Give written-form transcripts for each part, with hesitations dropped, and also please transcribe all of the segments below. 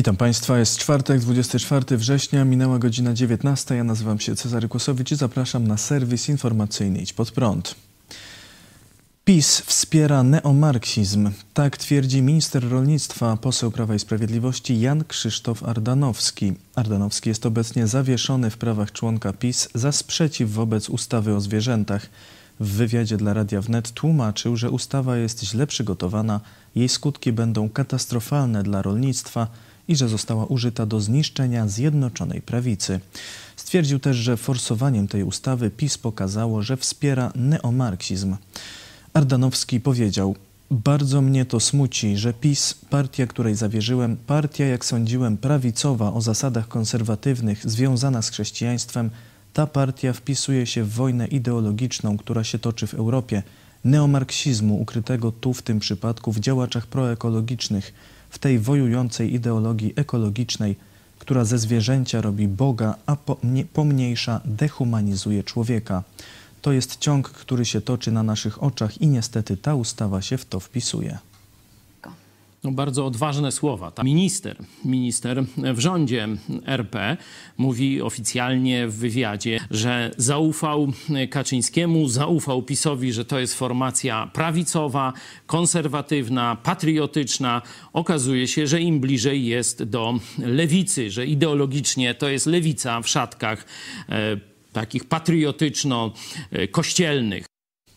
Witam Państwa, jest czwartek, 24 września, minęła godzina 19. Ja nazywam się Cezary Kłosowicz i zapraszam na serwis informacyjny Idź Pod Prąd. PiS wspiera neomarksizm. Tak twierdzi minister rolnictwa, poseł Prawa i Sprawiedliwości Jan Krzysztof Ardanowski. Ardanowski jest obecnie zawieszony w prawach członka PiS za sprzeciw wobec ustawy o zwierzętach. W wywiadzie dla Radia Wnet tłumaczył, że ustawa jest źle przygotowana, jej skutki będą katastrofalne dla rolnictwa i że została użyta do zniszczenia Zjednoczonej Prawicy. Stwierdził też, że forsowaniem tej ustawy PiS pokazało, że wspiera neomarksizm. Ardanowski powiedział: bardzo mnie to smuci, że PiS, partia, której zawierzyłem, partia, jak sądziłem, prawicowa, o zasadach konserwatywnych, związana z chrześcijaństwem, ta partia wpisuje się w wojnę ideologiczną, która się toczy w Europie, neomarksizmu ukrytego tu w tym przypadku w działaczach proekologicznych, w tej wojującej ideologii ekologicznej, która ze zwierzęcia robi Boga, a pomniejsza dehumanizuje człowieka. To jest ciąg, który się toczy na naszych oczach i niestety ta ustawa się w to wpisuje. No, bardzo odważne słowa. Minister w rządzie RP mówi oficjalnie w wywiadzie, że zaufał Kaczyńskiemu, zaufał PiS-owi, że to jest formacja prawicowa, konserwatywna, patriotyczna. Okazuje się, że im bliżej jest do lewicy, że ideologicznie to jest lewica w szatkach takich patriotyczno-kościelnych.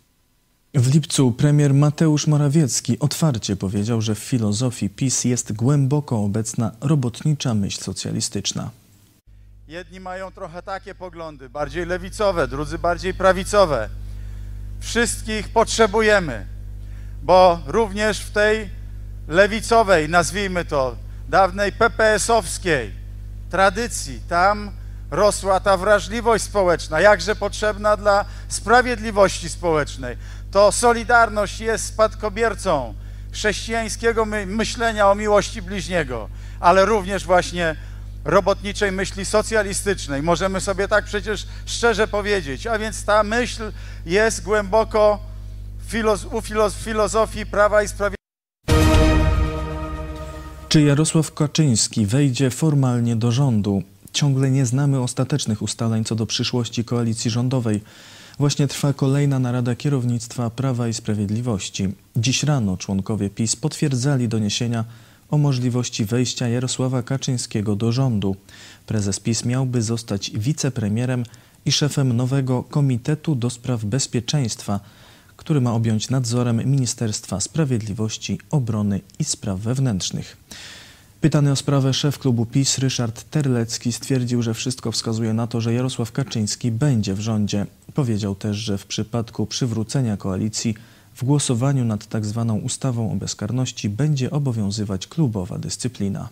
W lipcu premier Mateusz Morawiecki otwarcie powiedział, że w filozofii PiS jest głęboko obecna robotnicza myśl socjalistyczna. Jedni mają trochę takie poglądy, bardziej lewicowe, drudzy bardziej prawicowe. Wszystkich potrzebujemy, bo również w tej lewicowej, nazwijmy to, dawnej PPS-owskiej tradycji, tam rosła ta wrażliwość społeczna, jakże potrzebna dla sprawiedliwości społecznej. To Solidarność jest spadkobiercą chrześcijańskiego myślenia o miłości bliźniego, ale również właśnie robotniczej myśli socjalistycznej. Możemy sobie tak przecież szczerze powiedzieć. A więc ta myśl jest głęboko w filozofii Prawa i Sprawiedliwości. Czy Jarosław Kaczyński wejdzie formalnie do rządu? Ciągle nie znamy ostatecznych ustaleń co do przyszłości koalicji rządowej. Właśnie trwa kolejna narada kierownictwa Prawa i Sprawiedliwości. Dziś rano członkowie PiS potwierdzali doniesienia o możliwości wejścia Jarosława Kaczyńskiego do rządu. Prezes PiS miałby zostać wicepremierem i szefem nowego Komitetu do Spraw Bezpieczeństwa, który ma objąć nadzorem Ministerstwa Sprawiedliwości, Obrony i Spraw Wewnętrznych. Pytany o sprawę szef klubu PiS Ryszard Terlecki stwierdził, że wszystko wskazuje na to, że Jarosław Kaczyński będzie w rządzie. Powiedział też, że w przypadku przywrócenia koalicji w głosowaniu nad tak zwaną ustawą o bezkarności będzie obowiązywać klubowa dyscyplina.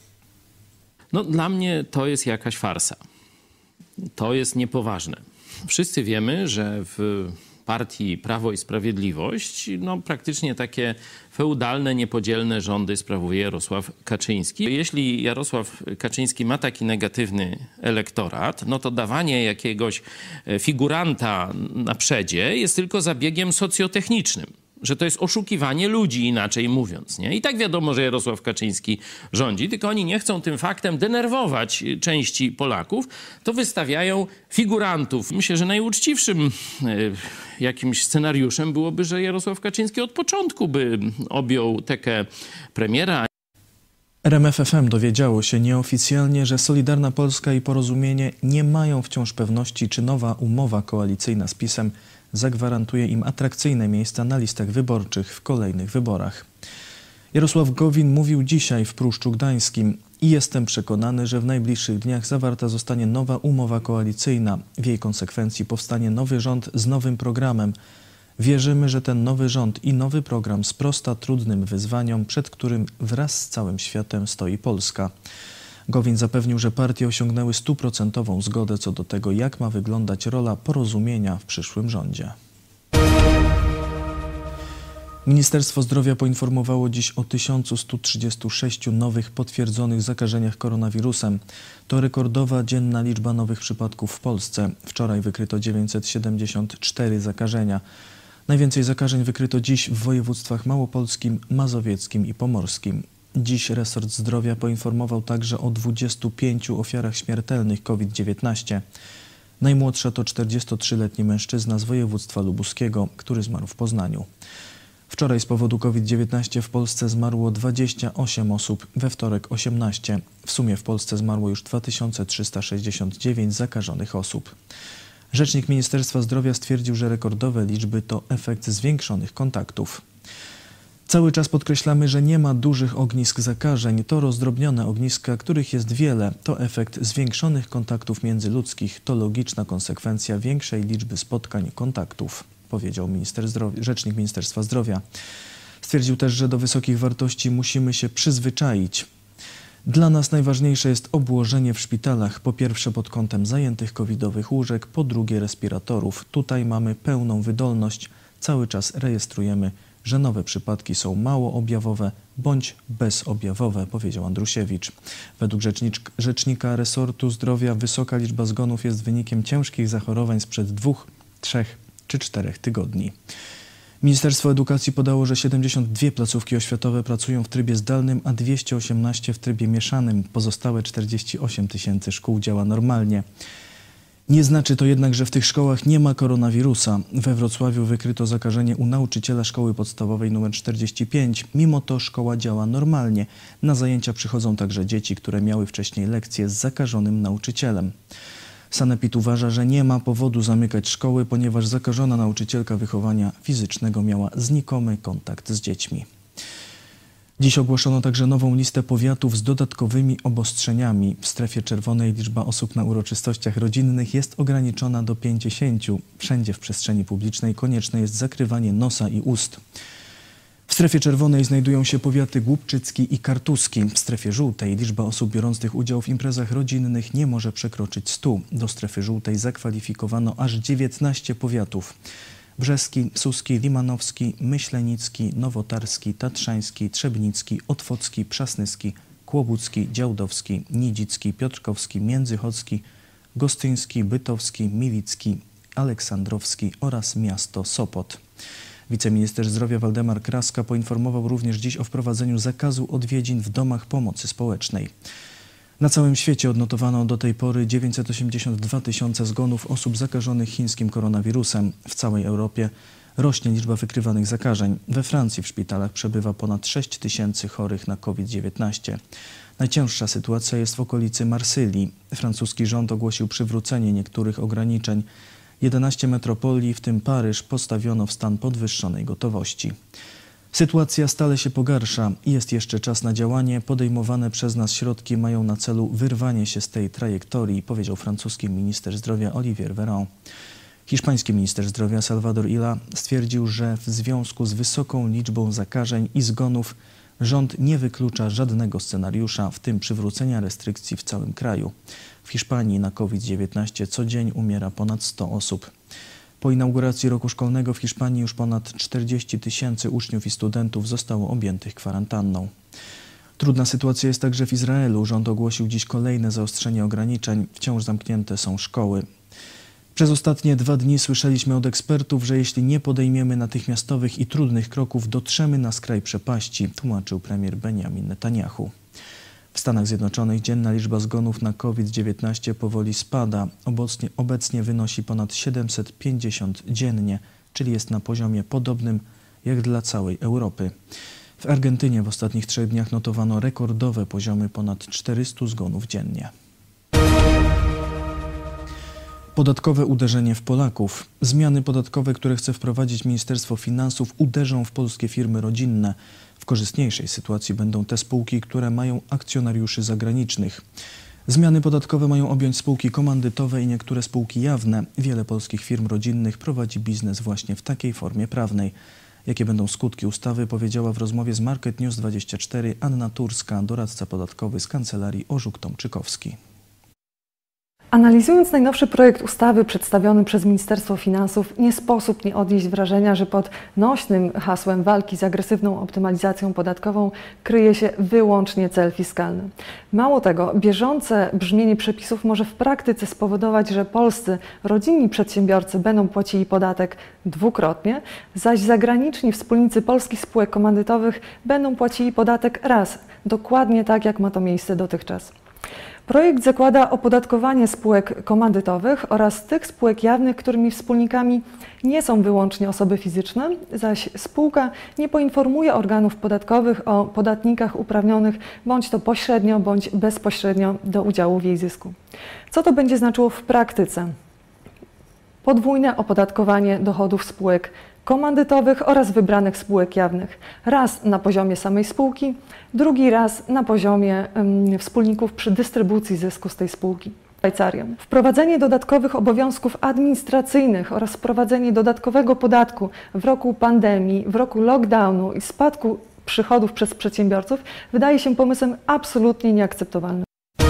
No, dla mnie to jest jakaś farsa. To jest niepoważne. Wszyscy wiemy, że w partii Prawo i Sprawiedliwość praktycznie takie feudalne, niepodzielne rządy sprawuje Jarosław Kaczyński. Jeśli Jarosław Kaczyński ma taki negatywny elektorat, no to dawanie jakiegoś figuranta na przedzie jest tylko zabiegiem socjotechnicznym. Że to jest oszukiwanie ludzi, inaczej mówiąc, nie? I tak wiadomo, że Jarosław Kaczyński rządzi, tylko oni nie chcą tym faktem denerwować części Polaków, to wystawiają figurantów. Myślę, że najuczciwszym jakimś scenariuszem byłoby, że Jarosław Kaczyński od początku by objął tekę premiera. RMF FM dowiedziało się nieoficjalnie, że Solidarna Polska i Porozumienie nie mają wciąż pewności, czy nowa umowa koalicyjna z PiS-em zagwarantuje im atrakcyjne miejsca na listach wyborczych w kolejnych wyborach. Jarosław Gowin mówił dzisiaj w Pruszczu Gdańskim: i jestem przekonany, że w najbliższych dniach zawarta zostanie nowa umowa koalicyjna. W jej konsekwencji powstanie nowy rząd z nowym programem. Wierzymy, że ten nowy rząd i nowy program sprosta trudnym wyzwaniom, przed którym wraz z całym światem stoi Polska. Gowin zapewnił, że partie osiągnęły 100% zgodę co do tego, jak ma wyglądać rola Porozumienia w przyszłym rządzie. Ministerstwo Zdrowia poinformowało dziś o 1136 nowych potwierdzonych zakażeniach koronawirusem. To rekordowa dzienna liczba nowych przypadków w Polsce. Wczoraj wykryto 974 zakażenia. Najwięcej zakażeń wykryto dziś w województwach małopolskim, mazowieckim i pomorskim. Dziś resort zdrowia poinformował także o 25 ofiarach śmiertelnych COVID-19. Najmłodsza to 43-letni mężczyzna z województwa lubuskiego, który zmarł w Poznaniu. Wczoraj z powodu COVID-19 w Polsce zmarło 28 osób, we wtorek 18. W sumie w Polsce zmarło już 2369 zakażonych osób. Rzecznik Ministerstwa Zdrowia stwierdził, że rekordowe liczby to efekt zwiększonych kontaktów. Cały czas podkreślamy, że nie ma dużych ognisk zakażeń. To rozdrobnione ogniska, których jest wiele. To efekt zwiększonych kontaktów międzyludzkich. To logiczna konsekwencja większej liczby spotkań, kontaktów, powiedział rzecznik Ministerstwa Zdrowia. Stwierdził też, że do wysokich wartości musimy się przyzwyczaić. Dla nas najważniejsze jest obłożenie w szpitalach. Po pierwsze pod kątem zajętych covidowych łóżek, po drugie respiratorów. Tutaj mamy pełną wydolność. Cały czas rejestrujemy, że nowe przypadki są mało objawowe bądź bezobjawowe, powiedział Andrusiewicz. Według rzecznika resortu zdrowia wysoka liczba zgonów jest wynikiem ciężkich zachorowań sprzed 2, 3 czy 4 tygodni. Ministerstwo Edukacji podało, że 72 placówki oświatowe pracują w trybie zdalnym, a 218 w trybie mieszanym. Pozostałe 48 000 szkół działa normalnie. Nie znaczy to jednak, że w tych szkołach nie ma koronawirusa. We Wrocławiu wykryto zakażenie u nauczyciela szkoły podstawowej nr 45. Mimo to szkoła działa normalnie. Na zajęcia przychodzą także dzieci, które miały wcześniej lekcje z zakażonym nauczycielem. Sanepid uważa, że nie ma powodu zamykać szkoły, ponieważ zakażona nauczycielka wychowania fizycznego miała znikomy kontakt z dziećmi. Dziś ogłoszono także nową listę powiatów z dodatkowymi obostrzeniami. W strefie czerwonej liczba osób na uroczystościach rodzinnych jest ograniczona do 50. Wszędzie w przestrzeni publicznej konieczne jest zakrywanie nosa i ust. W strefie czerwonej znajdują się powiaty głubczycki i kartuski. W strefie żółtej liczba osób biorących udział w imprezach rodzinnych nie może przekroczyć 100. Do strefy żółtej zakwalifikowano aż 19 powiatów. Brzeski, Suski, Limanowski, Myślenicki, Nowotarski, Tatrzański, Trzebnicki, Otwocki, Przasnyski, Kłobucki, Działdowski, Nidzicki, Piotrkowski, Międzychodzki, Gostyński, Bytowski, Milicki, Aleksandrowski oraz miasto Sopot. Wiceminister zdrowia Waldemar Kraska poinformował również dziś o wprowadzeniu zakazu odwiedzin w domach pomocy społecznej. Na całym świecie odnotowano do tej pory 982 000 zgonów osób zakażonych chińskim koronawirusem. W całej Europie rośnie liczba wykrywanych zakażeń. We Francji w szpitalach przebywa ponad 6 000 chorych na COVID-19. Najcięższa sytuacja jest w okolicy Marsylii. Francuski rząd ogłosił przywrócenie niektórych ograniczeń. 11 metropolii, w tym Paryż, postawiono w stan podwyższonej gotowości. Sytuacja stale się pogarsza i jest jeszcze czas na działanie. Podejmowane przez nas środki mają na celu wyrwanie się z tej trajektorii, powiedział francuski minister zdrowia Olivier Véran. Hiszpański minister zdrowia Salvador Illa stwierdził, że w związku z wysoką liczbą zakażeń i zgonów rząd nie wyklucza żadnego scenariusza, w tym przywrócenia restrykcji w całym kraju. W Hiszpanii na COVID-19 co dzień umiera ponad 100 osób. Po inauguracji roku szkolnego w Hiszpanii już ponad 40 000 uczniów i studentów zostało objętych kwarantanną. Trudna sytuacja jest także w Izraelu. Rząd ogłosił dziś kolejne zaostrzenie ograniczeń. Wciąż zamknięte są szkoły. Przez ostatnie 2 dni słyszeliśmy od ekspertów, że jeśli nie podejmiemy natychmiastowych i trudnych kroków, dotrzemy na skraj przepaści, tłumaczył premier Benjamin Netanyahu. W Stanach Zjednoczonych dzienna liczba zgonów na COVID-19 powoli spada. Obecnie wynosi ponad 750 dziennie, czyli jest na poziomie podobnym jak dla całej Europy. W Argentynie w ostatnich 3 dniach notowano rekordowe poziomy ponad 400 zgonów dziennie. Podatkowe uderzenie w Polaków. Zmiany podatkowe, które chce wprowadzić Ministerstwo Finansów, uderzą w polskie firmy rodzinne. W korzystniejszej sytuacji będą te spółki, które mają akcjonariuszy zagranicznych. Zmiany podatkowe mają objąć spółki komandytowe i niektóre spółki jawne. Wiele polskich firm rodzinnych prowadzi biznes właśnie w takiej formie prawnej. Jakie będą skutki ustawy, powiedziała w rozmowie z Market News 24 Anna Turska, doradca podatkowy z kancelarii Orzuk-Tomczykowski. Analizując najnowszy projekt ustawy przedstawiony przez Ministerstwo Finansów, nie sposób nie odnieść wrażenia, że pod nośnym hasłem walki z agresywną optymalizacją podatkową kryje się wyłącznie cel fiskalny. Mało tego, bieżące brzmienie przepisów może w praktyce spowodować, że polscy rodzinni przedsiębiorcy będą płacili podatek dwukrotnie, zaś zagraniczni wspólnicy polskich spółek komandytowych będą płacili podatek raz, dokładnie tak jak ma to miejsce dotychczas. Projekt zakłada opodatkowanie spółek komandytowych oraz tych spółek jawnych, którymi wspólnikami nie są wyłącznie osoby fizyczne, zaś spółka nie poinformuje organów podatkowych o podatnikach uprawnionych bądź to pośrednio, bądź bezpośrednio do udziału w jej zysku. Co to będzie znaczyło w praktyce? Podwójne opodatkowanie dochodów spółek komandytowych oraz wybranych spółek jawnych. Raz na poziomie samej spółki, drugi raz na poziomie wspólników przy dystrybucji zysku z tej spółki. Szwajcarią. Wprowadzenie dodatkowych obowiązków administracyjnych oraz wprowadzenie dodatkowego podatku w roku pandemii, w roku lockdownu i spadku przychodów przez przedsiębiorców wydaje się pomysłem absolutnie nieakceptowalnym.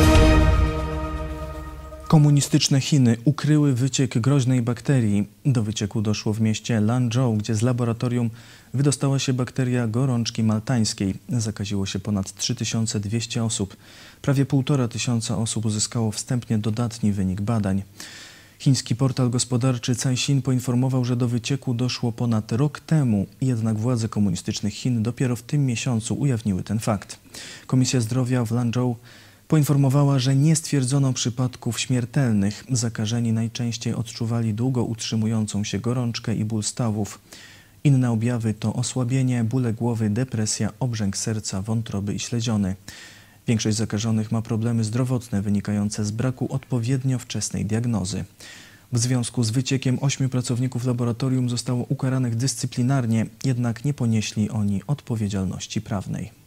Komunistyczne Chiny ukryły wyciek groźnej bakterii. Do wycieku doszło w mieście Lanzhou, gdzie z laboratorium wydostała się bakteria gorączki maltańskiej. Zakaziło się ponad 3200 osób. Prawie 1500 osób uzyskało wstępnie dodatni wynik badań. Chiński portal gospodarczy Caixin poinformował, że do wycieku doszło ponad rok temu, jednak władze komunistycznych Chin dopiero w tym miesiącu ujawniły ten fakt. Komisja Zdrowia w Lanzhou poinformowała, że nie stwierdzono przypadków śmiertelnych. Zakażeni najczęściej odczuwali długo utrzymującą się gorączkę i ból stawów. Inne objawy to osłabienie, bóle głowy, depresja, obrzęk serca, wątroby i śledziony. Większość zakażonych ma problemy zdrowotne wynikające z braku odpowiednio wczesnej diagnozy. W związku z wyciekiem 8 pracowników laboratorium zostało ukaranych dyscyplinarnie, jednak nie ponieśli oni odpowiedzialności prawnej.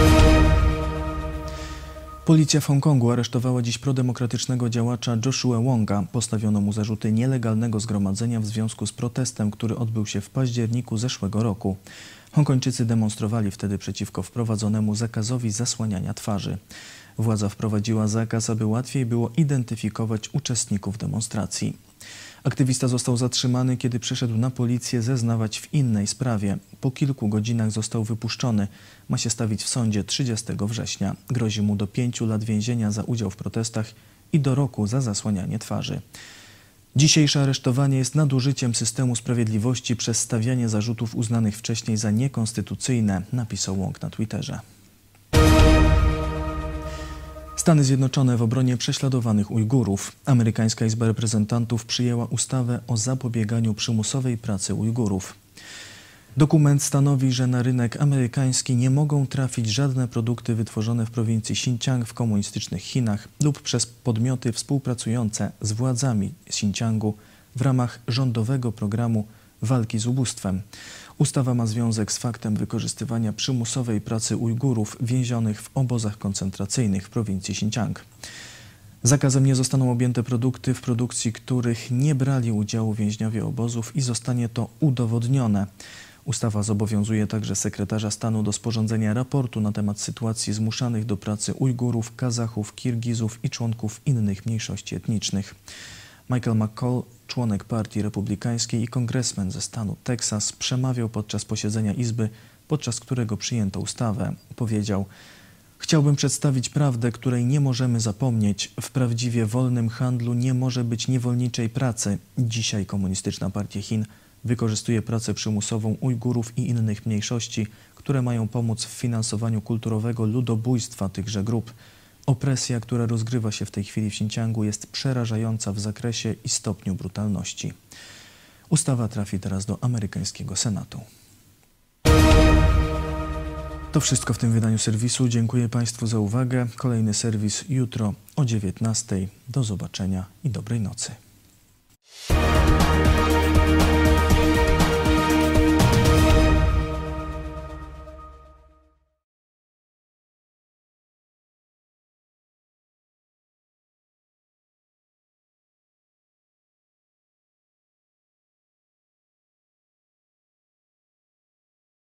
Policja w Hongkongu aresztowała dziś prodemokratycznego działacza Joshua Wonga. Postawiono mu zarzuty nielegalnego zgromadzenia w związku z protestem, który odbył się w październiku zeszłego roku. Hongkończycy demonstrowali wtedy przeciwko wprowadzonemu zakazowi zasłaniania twarzy. Władza wprowadziła zakaz, aby łatwiej było identyfikować uczestników demonstracji. Aktywista został zatrzymany, kiedy przyszedł na policję zeznawać w innej sprawie. Po kilku godzinach został wypuszczony. Ma się stawić w sądzie 30 września. Grozi mu do 5 lat więzienia za udział w protestach i do roku za zasłanianie twarzy. Dzisiejsze aresztowanie jest nadużyciem systemu sprawiedliwości przez stawianie zarzutów uznanych wcześniej za niekonstytucyjne, napisał Wong na Twitterze. Stany Zjednoczone w obronie prześladowanych Ujgurów. Amerykańska Izba Reprezentantów przyjęła ustawę o zapobieganiu przymusowej pracy Ujgurów. Dokument stanowi, że na rynek amerykański nie mogą trafić żadne produkty wytworzone w prowincji Xinjiang w komunistycznych Chinach lub przez podmioty współpracujące z władzami Xinjiangu w ramach rządowego programu walki z ubóstwem. Ustawa ma związek z faktem wykorzystywania przymusowej pracy Ujgurów więzionych w obozach koncentracyjnych w prowincji Xinjiang. Zakazem nie zostaną objęte produkty, w produkcji których nie brali udziału więźniowie obozów i zostanie to udowodnione. Ustawa zobowiązuje także sekretarza stanu do sporządzenia raportu na temat sytuacji zmuszanych do pracy Ujgurów, Kazachów, Kirgizów i członków innych mniejszości etnicznych. Michael McCall, członek Partii Republikańskiej i kongresmen ze stanu Teksas, przemawiał podczas posiedzenia Izby, podczas którego przyjęto ustawę. Powiedział: chciałbym przedstawić prawdę, której nie możemy zapomnieć. W prawdziwie wolnym handlu nie może być niewolniczej pracy. Dzisiaj Komunistyczna Partia Chin wykorzystuje pracę przymusową Ujgurów i innych mniejszości, które mają pomóc w finansowaniu kulturowego ludobójstwa tychże grup. Opresja, która rozgrywa się w tej chwili w Xinjiangu, jest przerażająca w zakresie i stopniu brutalności. Ustawa trafi teraz do amerykańskiego Senatu. To wszystko w tym wydaniu serwisu. Dziękuję Państwu za uwagę. Kolejny serwis jutro o 19:00. Do zobaczenia i dobrej nocy.